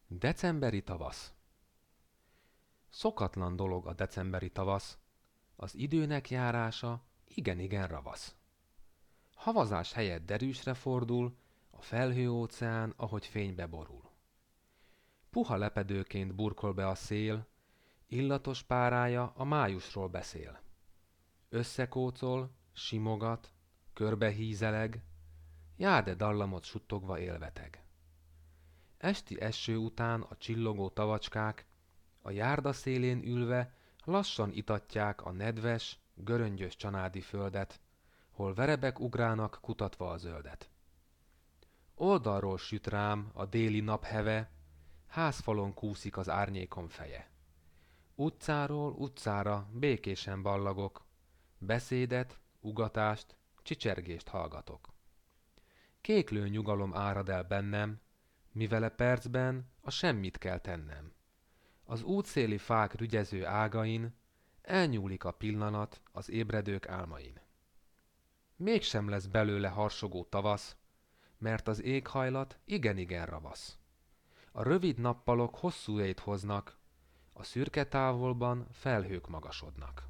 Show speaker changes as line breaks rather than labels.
Decemberi tavasz. Szokatlan dolog a decemberi tavasz, az időnek járása igen-igen ravasz. Havazás helyett derűsre fordul, a felhőóceán, ahogy fénybe borul. Puha lepedőként burkol be a szél, illatos párája a májusról beszél. Összekócol, simogat, körbehízeleg, jár-de dallamot suttogva élveteg. Esti eső után a csillogó tavacskák a járda szélén ülve lassan itatják a nedves, göröngyös csanádi földet, hol verebek ugrálnak kutatva a zöldet. Oldalról süt rám a déli napheve, házfalon kúszik az árnyékom feje. Utcáról utcára békésen ballagok, beszédet, ugatást, csicsergést hallgatok. Kéklő nyugalom árad el bennem, mivele percben a semmit kell tennem. Az útszéli fák rügyező ágain elnyúlik a pillanat az ébredők álmain. Mégsem lesz belőle harsogó tavasz, mert az éghajlat igen-igen ravasz. A rövid nappalok hosszú éjt hoznak, a szürke távolban felhők magasodnak.